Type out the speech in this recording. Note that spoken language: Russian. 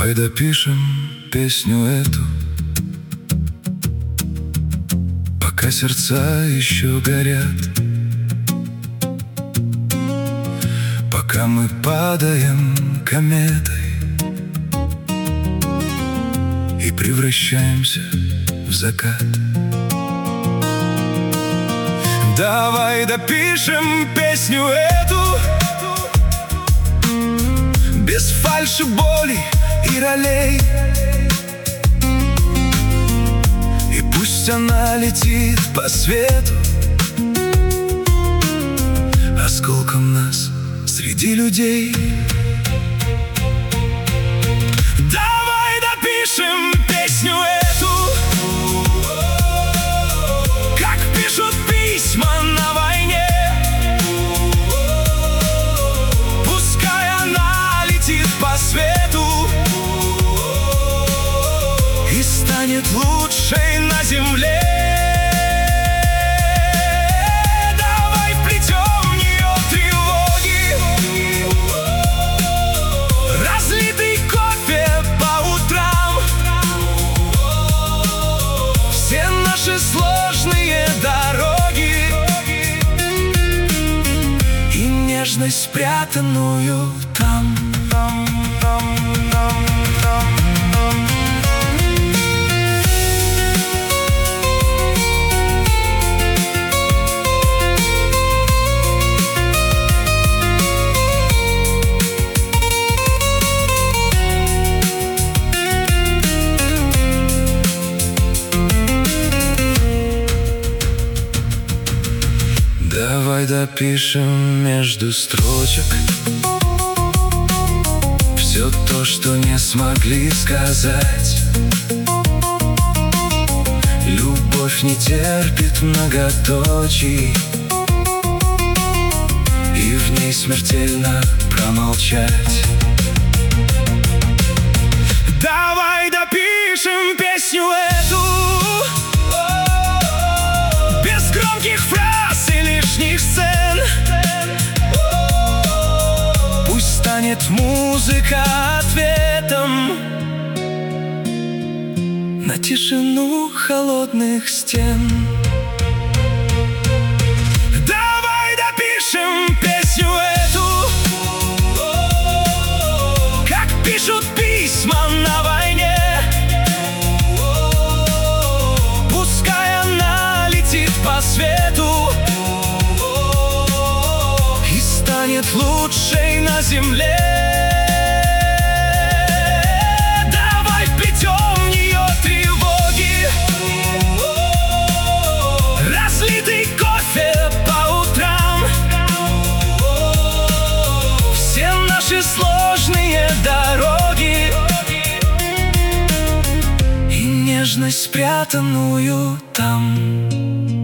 Давай допишем песню эту, пока сердца еще горят, пока мы падаем кометой и превращаемся в закат. Давай допишем песню эту без фальши, боли и ролей, и пусть она летит по свету осколком нас среди людей. Давай допишем песню эту, как пишут письма на войне. Пускай она летит по свету и станет лучшей на земле. Давай вплетем в нее тревоги, разлитый кофе по утрам, все наши сложные дороги и нежность, спрятанную там. Давай допишем между строчек все то, что не смогли сказать. Любовь не терпит многоточий, и в ней смертельно промолчать. Давай допишем песню эту без громких фраз и лишних сцен. Пусть станет музыка ответом на тишину холодных стен. Давай допишем песню эту, как пишут письма на войне. Пускай она летит по свету и станет лучшей на земле. Давай вплетем в нее тревоги, разлитый кофе по утрам, все наши сложные дороги и нежность, спрятанную там.